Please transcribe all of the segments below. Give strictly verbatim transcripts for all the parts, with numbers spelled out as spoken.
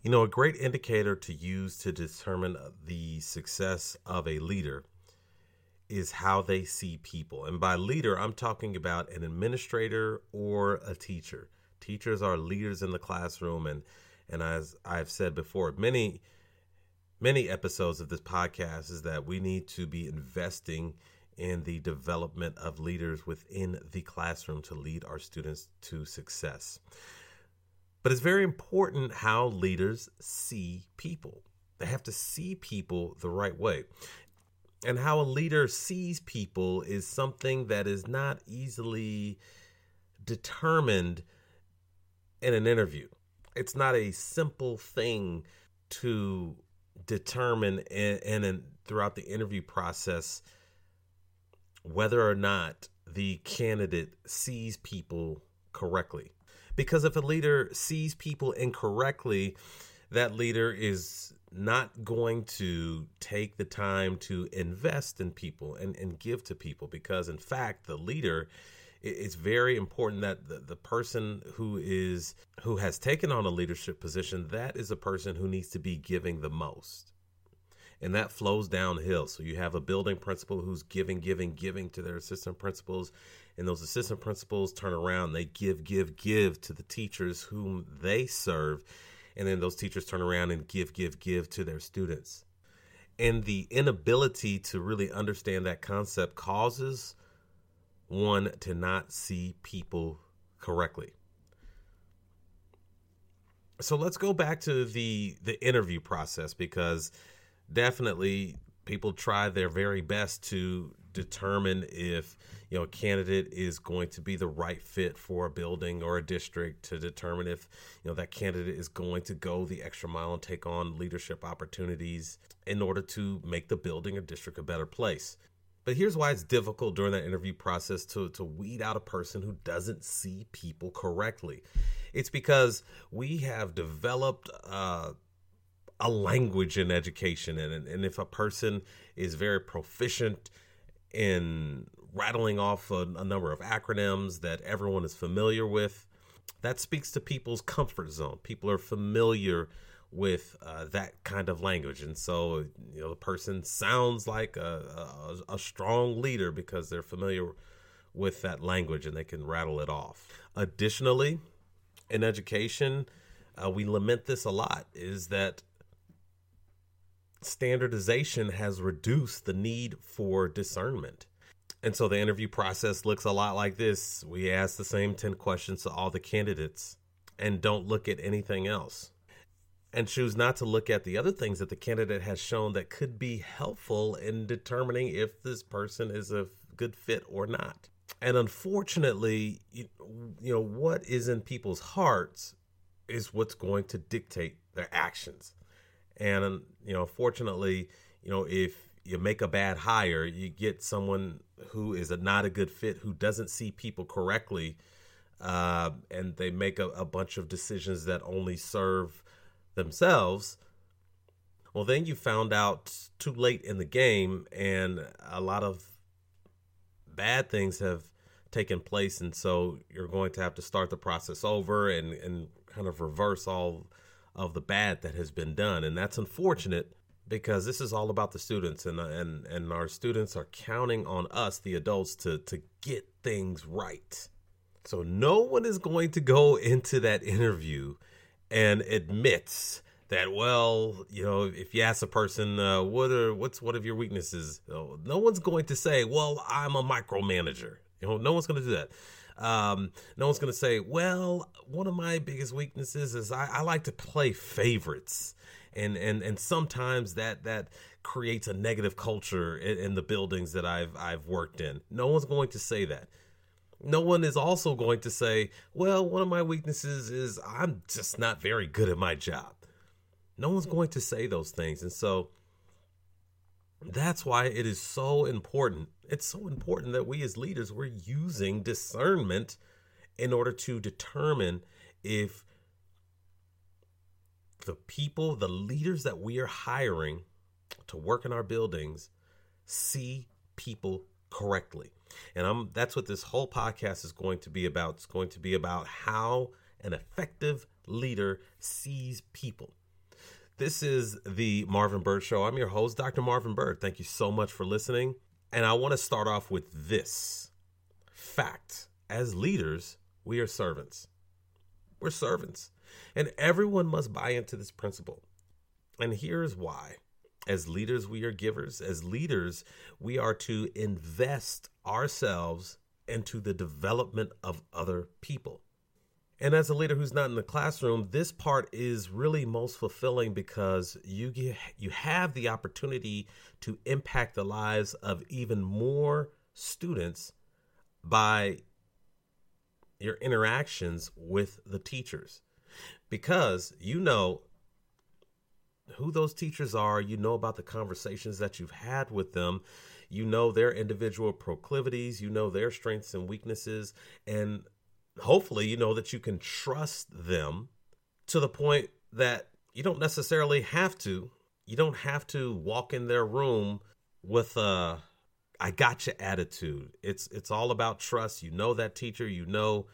You know, a great indicator to use to determine the success of a leader is how they see people. And by leader, I'm talking about an administrator or a teacher. Teachers are leaders in the classroom. And, and as I've said before, many, many episodes of this podcast is that we need to be investing in the development of leaders within the classroom to lead our students to success. But it's very important how leaders see people. They have to see people the right way. And how a leader sees people is something that is not easily determined in an interview. It's not a simple thing to determine in, in and throughout the interview process whether or not the candidate sees people correctly. Because if a leader sees people incorrectly, that leader is not going to take the time to invest in people and, and give to people. Because in fact, the leader, it's very important that the, the person who is who has taken on a leadership position, that is a person who needs to be giving the most. And that flows downhill. So you have a building principal who's giving, giving, giving to their assistant principals. And those assistant principals turn around, they give, give, give to the teachers whom they serve. And then those teachers turn around and give, give, give to their students. And the inability to really understand that concept causes one to not see people correctly. So let's go back to the, the interview process, because definitely people try their very best to determine if, you know, a candidate is going to be the right fit for a building or a district, to determine if, you know, that candidate is going to go the extra mile and take on leadership opportunities in order to make the building or district a better place. But here's why it's difficult during that interview process to, to weed out a person who doesn't see people correctly. It's because we have developed uh, a language in education. And, and if a person is very proficient in rattling off a, a number of acronyms that everyone is familiar with, that speaks to people's comfort zone. People are familiar with uh, that kind of language. And so, you know, the person sounds like a, a, a strong leader because they're familiar with that language and they can rattle it off. Additionally, in education, uh, we lament this a lot, is that standardization has reduced the need for discernment. And so the interview process looks a lot like this. We ask the same ten questions to all the candidates and don't look at anything else, and choose not to look at the other things that the candidate has shown that could be helpful in determining if this person is a good fit or not. And unfortunately, you, you know, what is in people's hearts is what's going to dictate their actions. And, you know, fortunately, you know, if you make a bad hire, you get someone who is a, not a good fit, who doesn't see people correctly, uh, and they make a, a bunch of decisions that only serve themselves. Well, then you found out too late in the game, and a lot of bad things have taken place. And so you're going to have to start the process over and, and kind of reverse all of the bad that has been done. And that's unfortunate, because this is all about the students, and and and our students are counting on us, the adults, to to get things right. So no one is going to go into that interview and admits that, well, you know, if you ask a person, uh, what are what's what of your weaknesses, no one's going to say, well, I'm a micromanager. You know, no one's going to do that. Um, no one's going to say, well, one of my biggest weaknesses is I, I like to play favorites. And, and, and sometimes that, that creates a negative culture in, in the buildings that I've, I've worked in. No one's going to say that. No one is also going to say, well, one of my weaknesses is I'm just not very good at my job. No one's going to say those things. And so that's why it is so important. It's so important that we as leaders, we're using discernment in order to determine if the people, the leaders that we are hiring to work in our buildings, see people correctly. And I'm, that's what this whole podcast is going to be about. It's going to be about how an effective leader sees people. This is the Marvin Bird Show. I'm your host, Doctor Marvin Bird. Thank you so much for listening. And I want to start off with this fact. As leaders, we are servants. We're servants. And everyone must buy into this principle. And here's why. As leaders, we are givers. As leaders, we are to invest ourselves into the development of other people. And as a leader who's not in the classroom, this part is really most fulfilling because you get, you have the opportunity to impact the lives of even more students by your interactions with the teachers. Because you know who those teachers are, you know about the conversations that you've had with them, you know their individual proclivities, you know their strengths and weaknesses, and hopefully you know that you can trust them to the point that you don't necessarily have to, you don't have to walk in their room with a I gotcha attitude. It's it's all about trust. You know that teacher, you know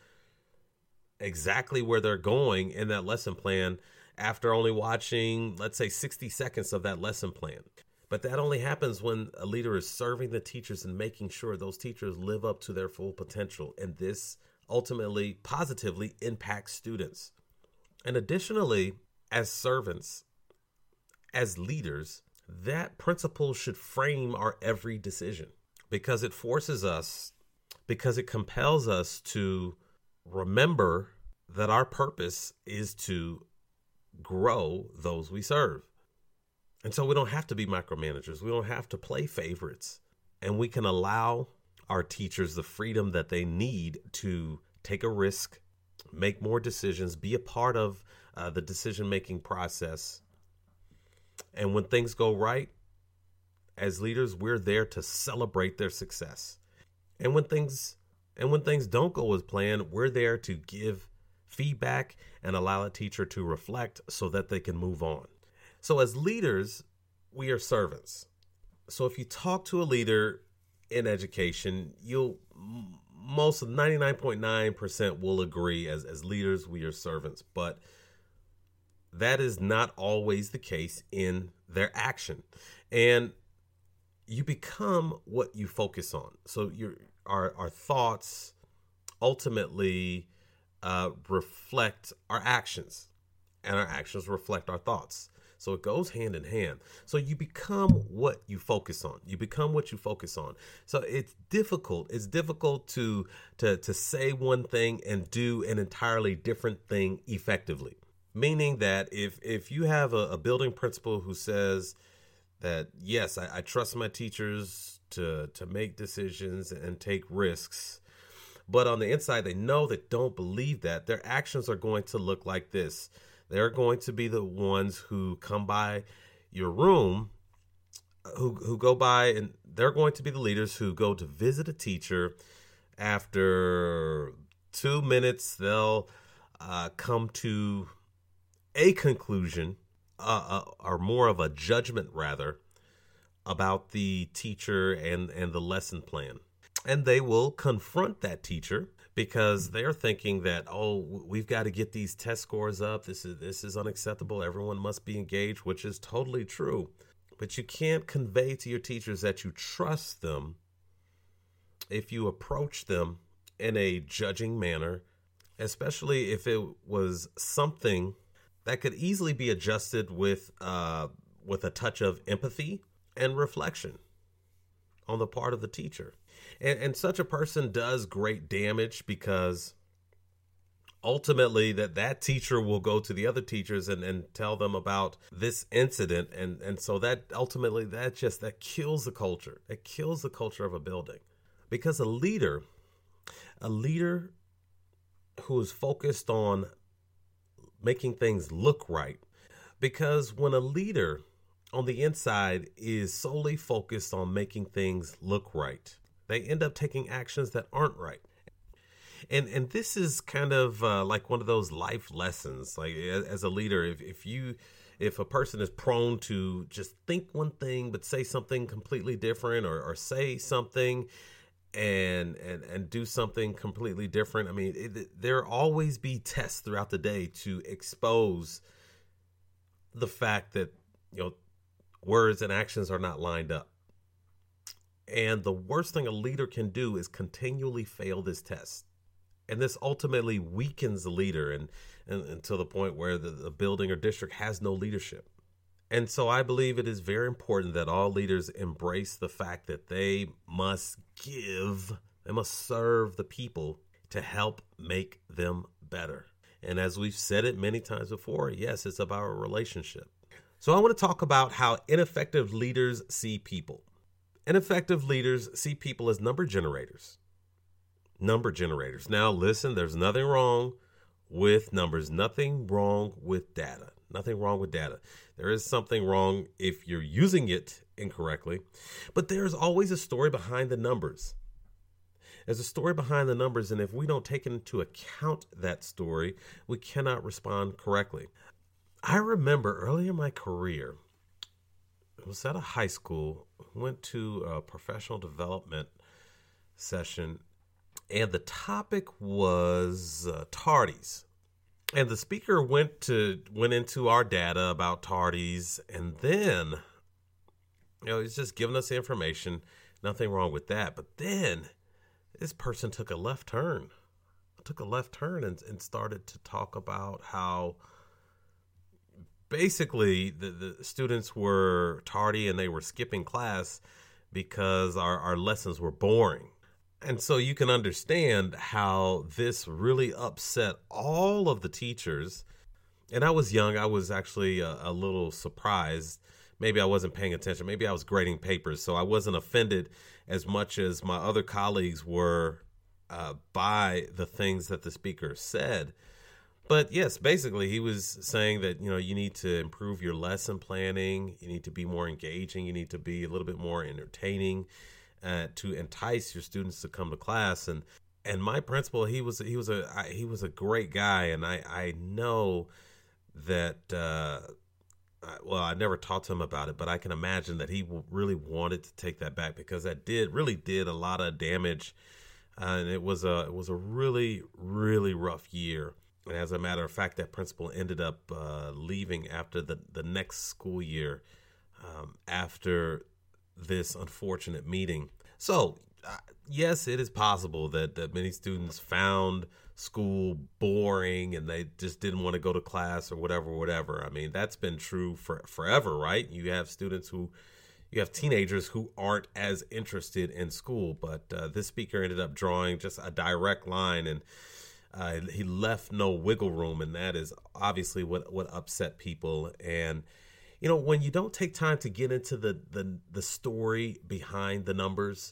exactly where they're going in that lesson plan after only watching, let's say, sixty seconds of that lesson plan. But that only happens when a leader is serving the teachers and making sure those teachers live up to their full potential. And this ultimately positively impacts students. And additionally, as servants, as leaders, that principle should frame our every decision because it forces us, because it compels us to remember that our purpose is to grow those we serve. And so we don't have to be micromanagers. We don't have to play favorites. And we can allow our teachers the freedom that they need to take a risk, make more decisions, be a part of uh, the decision-making process. And when things go right, as leaders, we're there to celebrate their success. And when things and when things don't go as planned, we're there to give feedback and allow a teacher to reflect so that they can move on. So as leaders, we are servants. So if you talk to a leader in education, you'll most ninety-nine point nine percent will agree as, as leaders, we are servants. But that is not always the case in their action. And you become what you focus on. So your our our thoughts ultimately uh, reflect our actions, and our actions reflect our thoughts. So it goes hand in hand. So you become what you focus on. You become what you focus on. So it's difficult. It's difficult to to to say one thing and do an entirely different thing effectively. Meaning that if if you have a, a building principal who says that, yes, I, I trust my teachers to to make decisions and take risks, but on the inside, they know they don't believe that, their actions are going to look like this. They're going to be the ones who come by your room, who who go by, and they're going to be the leaders who go to visit a teacher. After two minutes, they'll uh, come to a conclusion, uh, uh, or more of a judgment, rather, about the teacher and, and the lesson plan. And they will confront that teacher because they're thinking that, oh, we've got to get these test scores up. This is this is unacceptable. Everyone must be engaged, which is totally true. But you can't convey to your teachers that you trust them if you approach them in a judging manner, especially if it was something that could easily be adjusted with uh, with a touch of empathy and reflection on the part of the teacher. And, and such a person does great damage because ultimately that, that teacher will go to the other teachers and, and tell them about this incident. And, and so that ultimately that just that kills the culture. It kills the culture of a building because a leader, a leader who is focused on making things look right, because when a leader on the inside is solely focused on making things look right, they end up taking actions that aren't right. And and this is kind of uh, like one of those life lessons. Like as a leader, if, if you if a person is prone to just think one thing but say something completely different, or, or say something and and and do something completely different. I mean, it, there always be tests throughout the day to expose the fact that, you know, words and actions are not lined up. And the worst thing a leader can do is continually fail this test. And this ultimately weakens the leader and, and, and to the point where the, the building or district has no leadership. And so I believe it is very important that all leaders embrace the fact that they must give, they must serve the people to help make them better. And as we've said it many times before, yes, it's about a relationship. So I want to talk about how ineffective leaders see people. Ineffective leaders see people as number generators. Number generators. Now, listen, there's nothing wrong with numbers, nothing wrong with data, nothing wrong with data. There is something wrong if you're using it incorrectly, but there's always a story behind the numbers. There's a story behind the numbers, and if we don't take into account that story, we cannot respond correctly. I remember early in my career, it was at a high school, went to a professional development session, and the topic was uh, tardies. And the speaker went to went into our data about tardies, and then, you know, he's just giving us information. Nothing wrong with that. But then this person took a left turn, took a left turn and, and started to talk about how basically the, the students were tardy and they were skipping class because our, our lessons were boring. And so you can understand how this really upset all of the teachers. And I was young. I was actually a, a little surprised. Maybe I wasn't paying attention. Maybe I was grading papers. So I wasn't offended as much as my other colleagues were uh, by the things that the speaker said. But yes, basically he was saying that, you know, you need to improve your lesson planning. You need to be more engaging. You need to be a little bit more entertaining. Uh, to entice your students to come to class. And and my principal, he was he was a I, he was a great guy, and I I know that uh, I, well I never talked to him about it, but I can imagine that he really wanted to take that back, because that did really did a lot of damage, uh, and it was a it was a really really rough year. And as a matter of fact, that principal ended up uh, leaving after the the next school year, um, after this unfortunate meeting. So, uh, yes, it is possible that, that many students found school boring and they just didn't want to go to class or whatever, whatever. I mean, that's been true for forever, right? You have students who, you have teenagers who aren't as interested in school, but uh, this speaker ended up drawing just a direct line, and uh, he left no wiggle room, and that is obviously what, what upset people. And you know, when you don't take time to get into the the, the story behind the numbers,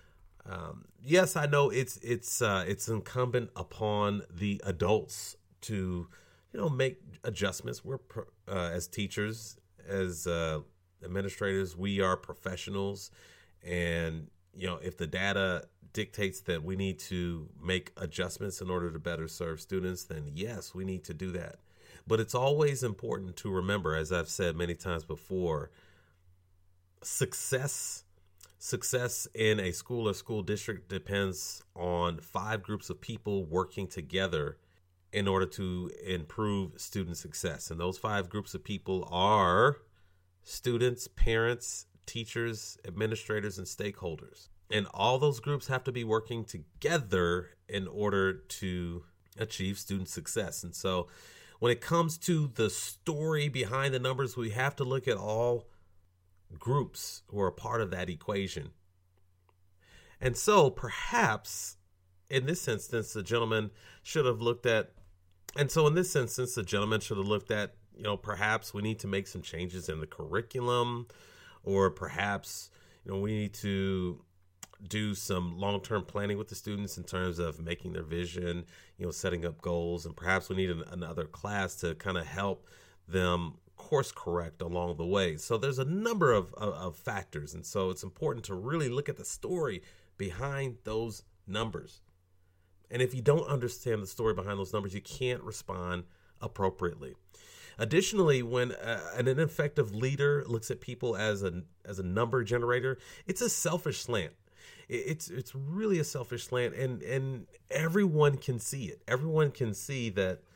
um, yes, I know it's it's uh, it's incumbent upon the adults to, you know, make adjustments. We're uh, as teachers, as uh, administrators, we are professionals, and you know, if the data dictates that we need to make adjustments in order to better serve students, then yes, we need to do that. But it's always important to remember, as I've said many times before, success success in a school or school district depends on five groups of people working together in order to improve student success. And those five groups of people are students, parents, teachers, administrators, and stakeholders. And all those groups have to be working together in order to achieve student success. And so when it comes to the story behind the numbers, we have to look at all groups who are a part of that equation. And so perhaps in this instance, the gentleman should have looked at, and so in this instance, the gentleman should have looked at, you know, perhaps we need to make some changes in the curriculum, or perhaps, you know, we need to do some long-term planning with the students in terms of making their vision, you know, setting up goals, and perhaps we need an, another class to kind of help them course correct along the way. So there's a number of, of, of factors, and so it's important to really look at the story behind those numbers. And if you don't understand the story behind those numbers, you can't respond appropriately. Additionally, when uh, an ineffective leader looks at people as a as a number generator, it's a selfish slant. It's it's really a selfish slant, and, and everyone can see it. Everyone can see that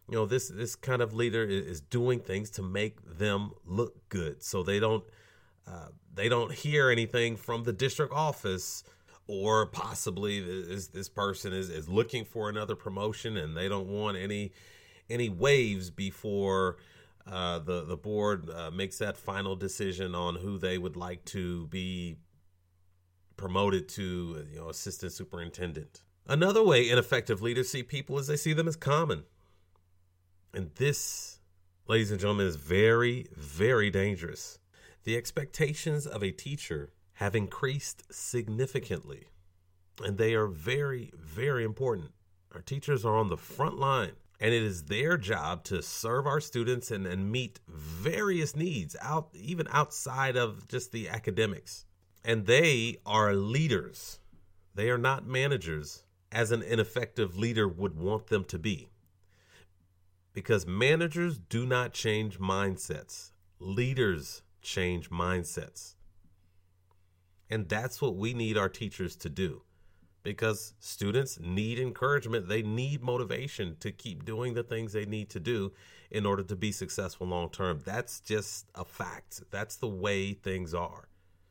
You know, this this kind of leader is, is doing things to make them look good, so they don't uh, they don't hear anything from the district office, or possibly this this person is, is looking for another promotion and they don't want any any waves before uh, the the board uh, makes that final decision on who they would like to be promoted to, you know, assistant superintendent. Another way ineffective leaders see people is they see them as common. And this, ladies and gentlemen, is very, very dangerous. The expectations of a teacher have increased significantly, and they are very, very important. Our teachers are on the front line, and it is their job to serve our students and, and meet various needs, out even outside of just the academics. And they are leaders. They are not managers, as an ineffective leader would want them to be. Because managers do not change mindsets. Leaders change mindsets. And that's what we need our teachers to do. Because students need encouragement. They need motivation to keep doing the things they need to do in order to be successful long term. That's just a fact. That's the way things are.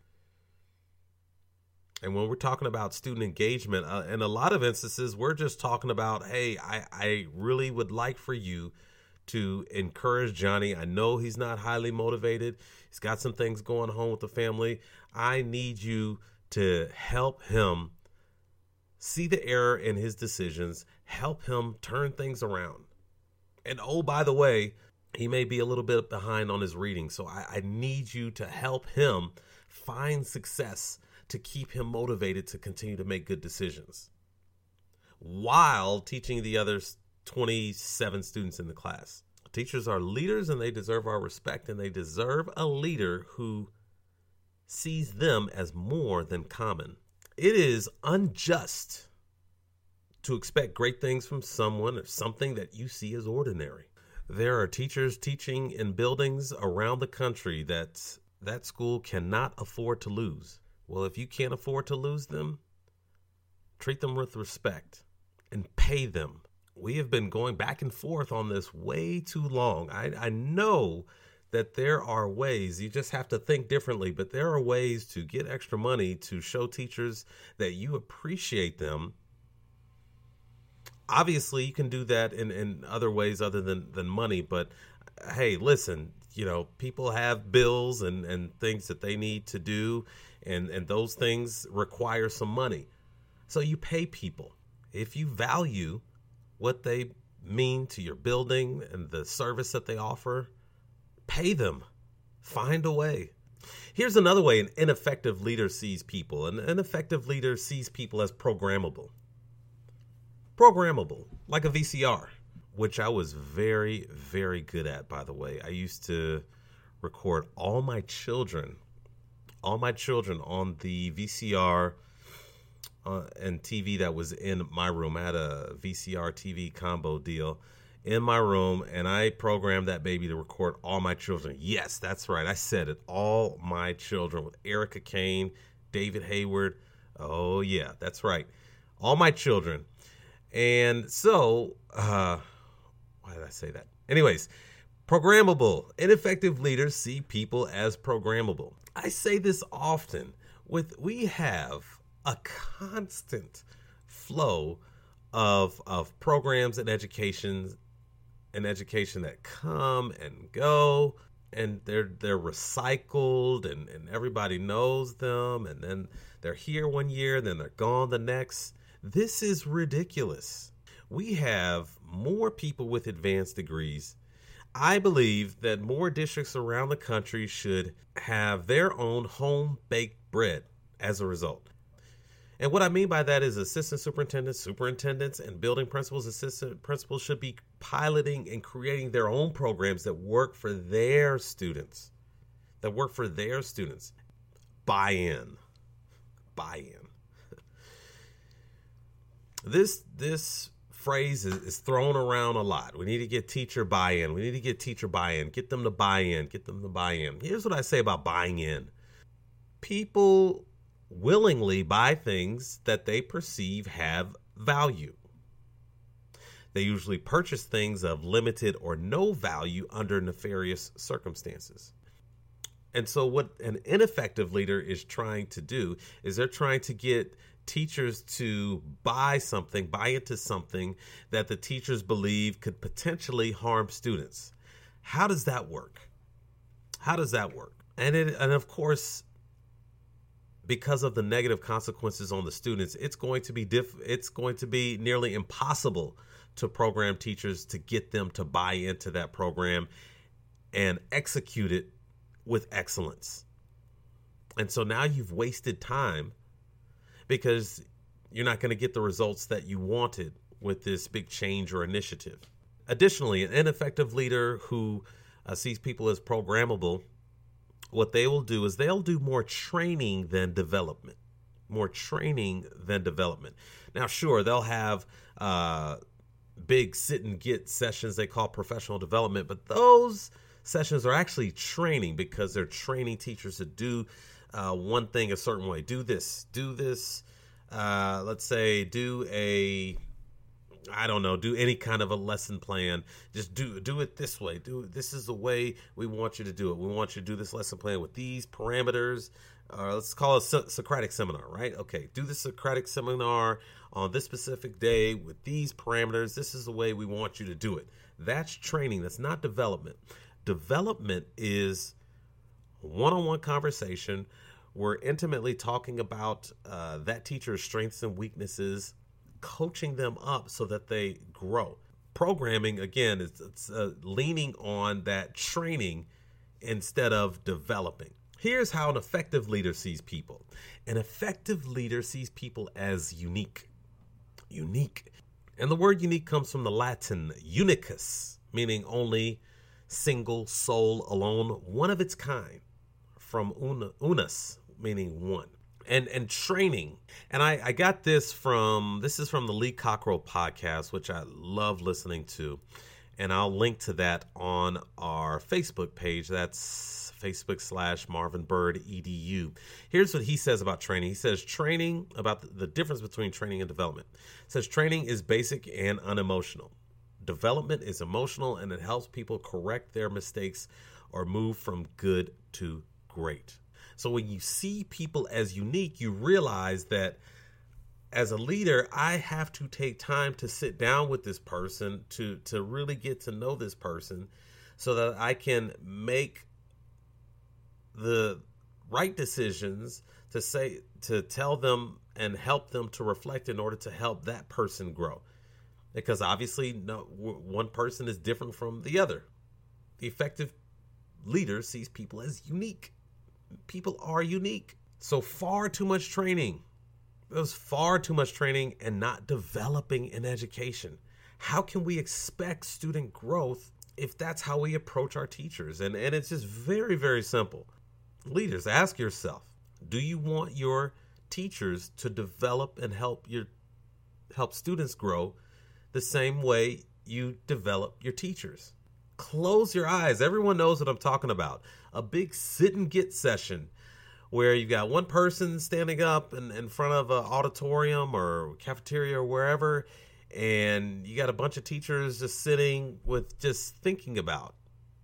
And when we're talking about student engagement, uh, in a lot of instances, we're just talking about, hey, I, I really would like for you to encourage Johnny. I know he's not highly motivated. He's got some things going on with the family. I need you to help him see the error in his decisions, help him turn things around. And oh, by the way, he may be a little bit behind on his reading. So I, I need you to help him find success, to keep him motivated to continue to make good decisions while teaching the other twenty-seven students in the class. Teachers are leaders, and they deserve our respect, and they deserve a leader who sees them as more than common. It is unjust to expect great things from someone or something that you see as ordinary. There are teachers teaching in buildings around the country that that school cannot afford to lose. Well, if you can't afford to lose them, treat them with respect and pay them. We have been going back and forth on this way too long. I, I know that there are ways, you just have to think differently, but there are ways to get extra money to show teachers that you appreciate them. Obviously, you can do that in, in other ways other than, than money, but hey, listen, you know, people have bills and, and things that they need to do, and, and those things require some money. So you pay people. If you value what they mean to your building and the service that they offer, pay them. Find a way. Here's another way an ineffective leader sees people. An ineffective leader sees people as programmable. Programmable, like a V C R, which I was very, very good at, by the way. I used to record all my children, all my children on the V C R uh, and T V that was in my room. I had a V C R T V combo deal in my room, and I programmed that baby to record all my children. Yes, that's right. I said it. All my children with Erica Kane, David Hayward. Oh, yeah, that's right. All my children. And so, uh, why did I say that? Anyways, programmable. Ineffective leaders see people as programmable. I say this often. With we have a constant flow of of programs and education and education that come and go, and they're they're recycled, and, and everybody knows them, and then they're here one year, then they're gone the next. This is ridiculous. We have more people with advanced degrees. I believe that more districts around the country should have their own home-baked bread as a result. And what I mean by that is assistant superintendents, superintendents, and building principals, assistant principals should be piloting and creating their own programs that work for their students, that work for their students. Buy-in. Buy-in. This this phrase is, is thrown around a lot. We need to get teacher buy-in. We need to get teacher buy-in. Get them to buy in. Get them to buy in. Here's what I say about buying in. People willingly buy things that they perceive have value. They usually purchase things of limited or no value under nefarious circumstances. And so what an ineffective leader is trying to do is they're trying to get teachers to buy something, buy into something that the teachers believe could potentially harm students. How does that work? How does that work? And it, and of course, because of the negative consequences on the students, it's going to be diff- it's going to be nearly impossible to program teachers to get them to buy into that program and execute it with excellence. And so now you've wasted time because you're not going to get the results that you wanted with this big change or initiative. Additionally, an ineffective leader who uh, sees people as programmable, what they will do is they'll do more training than development, more training than development. Now, sure, they'll have uh, big sit and get sessions they call professional development, but those sessions are actually training because they're training teachers to do uh, one thing a certain way. Do this, do this. Uh, let's say do a, I don't know, do any kind of a lesson plan. Just do do it this way. Do this is the way we want you to do it. We want you to do this lesson plan with these parameters. Uh, let's call it a Socratic seminar, right? Okay, do the Socratic seminar on this specific day with these parameters. This is the way we want you to do it. That's training. That's not development. Development is one-on-one conversation. We're intimately talking about uh, that teacher's strengths and weaknesses, coaching them up so that they grow. Programming, again, is it's, uh, leaning on that training instead of developing. Here's how an effective leader sees people. An effective leader sees people as unique. Unique. And the word unique comes from the Latin unicus, meaning only, single, sole, alone, one of its kind, from una, unus, meaning one. And and training, and I, I got this from, this is from the Lee Cockrell podcast, which I love listening to, and I'll link to that on our Facebook page. That's Facebook slash Marvin Bird E D U. Here's what he says about training. He says training, about the, the difference between training and development. He says training is basic and unemotional. Development is emotional, and it helps people correct their mistakes or move from good to great. So when you see people as unique, you realize that as a leader, I have to take time to sit down with this person to, to really get to know this person so that I can make the right decisions to say, to tell them and help them to reflect in order to help that person grow. Because obviously no, one person is different from the other. The effective leader sees people as unique. People are unique. So far too much training. There's far too much training and not developing in education. How can we expect student growth if that's how we approach our teachers? And, and it's just very, very simple. Leaders, ask yourself, do you want your teachers to develop and help your help students grow the same way you develop your teachers? Close your eyes. Everyone knows what I'm talking about. A big sit and get session where you got one person standing up in, in front of an auditorium or cafeteria or wherever, and you got a bunch of teachers just sitting with just thinking about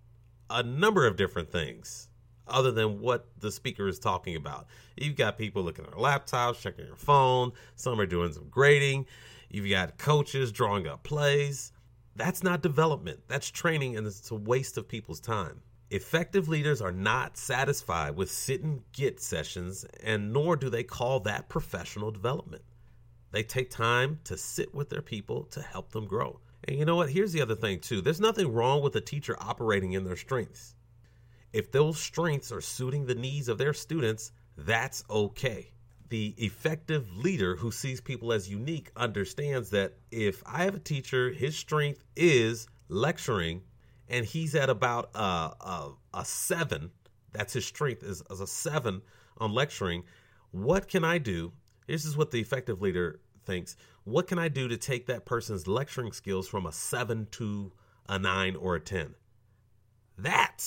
a number of different things other than what the speaker is talking about. You've got people looking at their laptops, checking their phone. Some are doing some grading. You've got coaches drawing up plays. That's not development. That's training, and it's a waste of people's time. Effective leaders are not satisfied with sit and get sessions, and nor do they call that professional development. They take time to sit with their people to help them grow. And you know what? Here's the other thing, too. There's nothing wrong with a teacher operating in their strengths. If those strengths are suiting the needs of their students, that's okay. The effective leader who sees people as unique understands that if I have a teacher, his strength is lecturing, and he's at about a, a, a seven, that's his strength, is, is a seven on lecturing, what can I do? This is what the effective leader thinks. What can I do to take that person's lecturing skills from a seven to a nine or a ten? That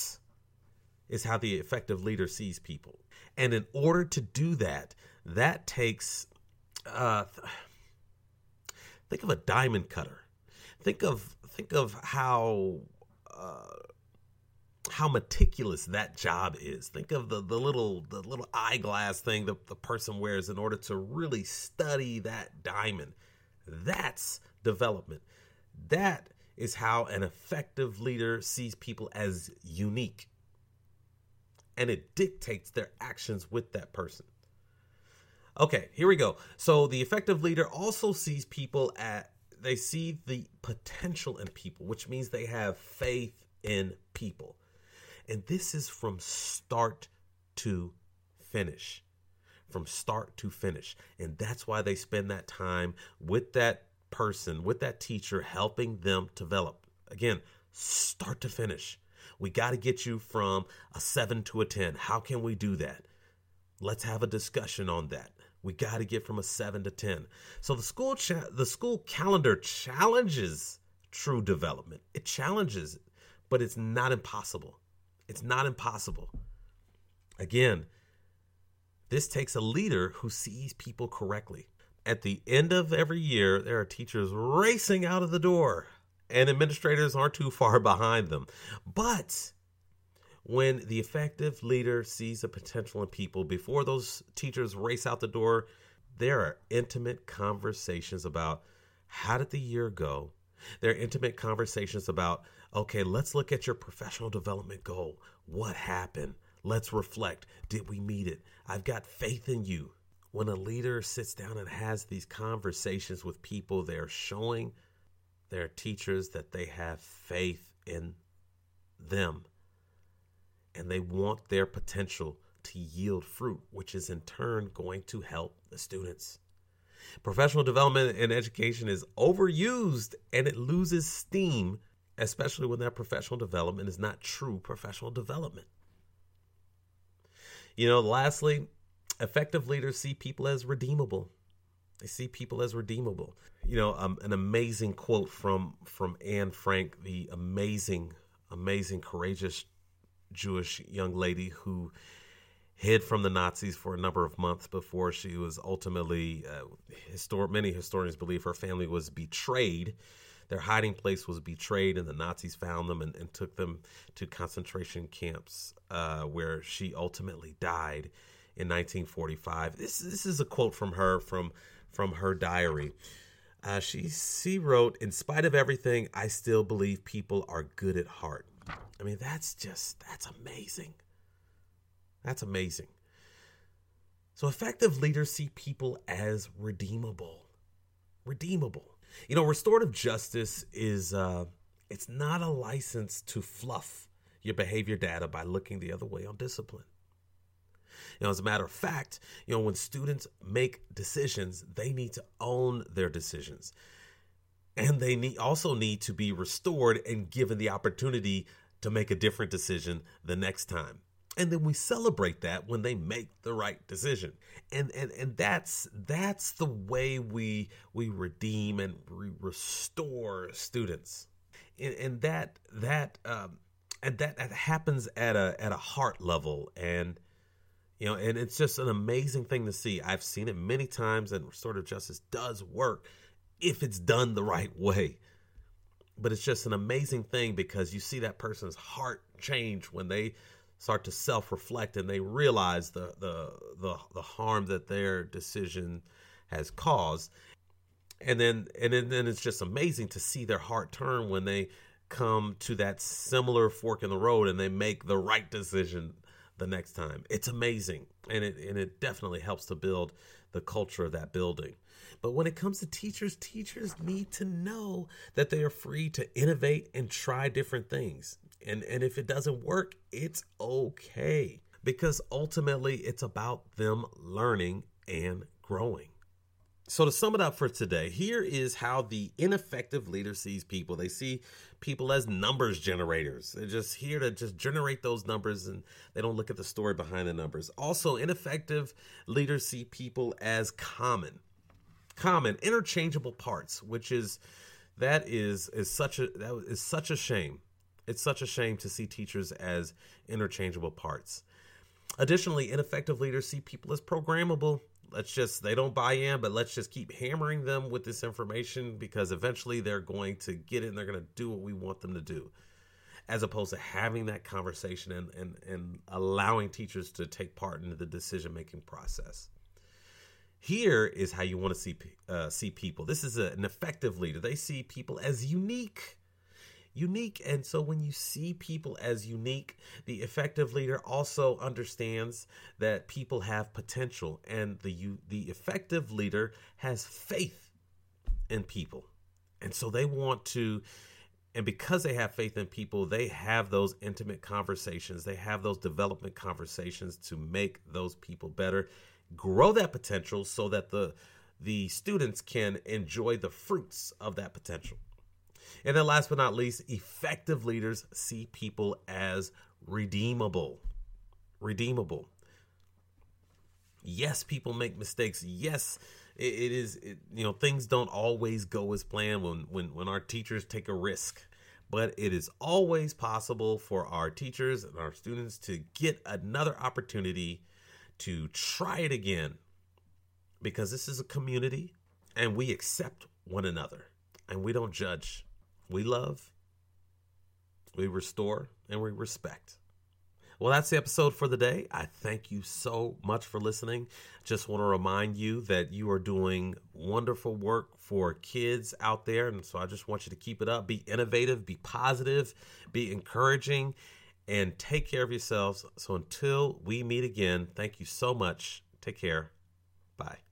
is how the effective leader sees people. And in order to do that, that takes, uh, think of a diamond cutter. Think of think of how uh, how meticulous that job is. Think of the, the little the little eyeglass thing that the person wears in order to really study that diamond. That's development. That is how an effective leader sees people as unique. And it dictates their actions with that person. Okay, here we go. So the effective leader also sees people at, they see the potential in people, which means they have faith in people. And this is from start to finish. From start to finish. And that's why they spend that time with that person, with that teacher, helping them develop. Again, start to finish. We got to get you from a seven to a ten. How can we do that? Let's have a discussion on that. We got to get from a seven to ten. So the school cha- the school calendar challenges true development. It challenges it, but it's not impossible. It's not impossible. Again, this takes a leader who sees people correctly. At the end of every year, there are teachers racing out of the door, and administrators aren't too far behind them. But when the effective leader sees the potential in people, before those teachers race out the door, there are intimate conversations about how did the year go? There are intimate conversations about, okay, let's look at your professional development goal. What happened? Let's reflect. Did we meet it? I've got faith in you. When a leader sits down and has these conversations with people, they're showing their teachers that they have faith in them. And they want their potential to yield fruit, which is in turn going to help the students. Professional development in education is overused and it loses steam, especially when that professional development is not true professional development. You know, lastly, effective leaders see people as redeemable. They see people as redeemable. You know, um, an amazing quote from, from Anne Frank, the amazing, amazing, courageous Jewish young lady who hid from the Nazis for a number of months before she was ultimately, uh, histor- many historians believe her family was betrayed. Their hiding place was betrayed, and the Nazis found them and, and took them to concentration camps uh, where she ultimately died in nineteen forty-five. This this is a quote from her from from her diary. Uh, she she wrote, "In spite of everything, I still believe people are good at heart." I mean, that's just that's amazing. That's amazing. So effective leaders see people as redeemable. Redeemable. You know, restorative justice is, uh, it's not a license to fluff your behavior data by looking the other way on discipline. You know, as a matter of fact, you know, when students make decisions, they need to own their decisions. And they need also need to be restored and given the opportunity to make a different decision the next time. And then we celebrate that when they make the right decision. And and and that's that's the way we we redeem and we restore students. And, and that that um and that, that happens at a at a heart level. And you know, and it's just an amazing thing to see. I've seen it many times, and restorative justice does work if it's done the right way. But it's just an amazing thing because you see that person's heart change when they start to self-reflect and they realize the, the the the harm that their decision has caused. And then and then, then it's just amazing to see their heart turn when they come to that similar fork in the road and they make the right decision the next time. It's amazing. And it and it definitely helps to build the culture of that building. But when it comes to teachers, teachers need to know that they are free to innovate and try different things. And and if it doesn't work, it's okay. Because ultimately, it's about them learning and growing. So to sum it up for today, here is how the ineffective leader sees people. They see people as numbers generators. They're just here to just generate those numbers, and they don't look at the story behind the numbers. Also, ineffective leaders see people as common. Common, interchangeable parts, which is, that is, is such a, that is such a shame. It's such a shame to see teachers as interchangeable parts. Additionally, ineffective leaders see people as programmable. let's just, they don't buy in, but let's just keep hammering them with this information because eventually they're going to get it and they're going to do what we want them to do. As opposed to having that conversation and, and, and allowing teachers to take part in the decision-making process. Here is how you want to see uh, see people. This is a, an effective leader. They see people as unique. Unique. And so when you see people as unique, the effective leader also understands that people have potential. And the you, the effective leader has faith in people. And so they want to... And because they have faith in people, they have those intimate conversations. They have those development conversations to make those people better, grow that potential so that the, the students can enjoy the fruits of that potential. And then last but not least, effective leaders see people as redeemable. Redeemable. Yes, people make mistakes. Yes, it, it is, it, you know, things don't always go as planned when, when, when our teachers take a risk. But it is always possible for our teachers and our students to get another opportunity to try it again. Because this is a community and we accept one another and we don't judge. We love, we restore, and we respect. Well, that's the episode for the day. I thank you so much for listening. Just want to remind you that you are doing wonderful work for kids out there. And so I just want you to keep it up. Be innovative, be positive, be encouraging, and take care of yourselves. So until we meet again, thank you so much. Take care. Bye.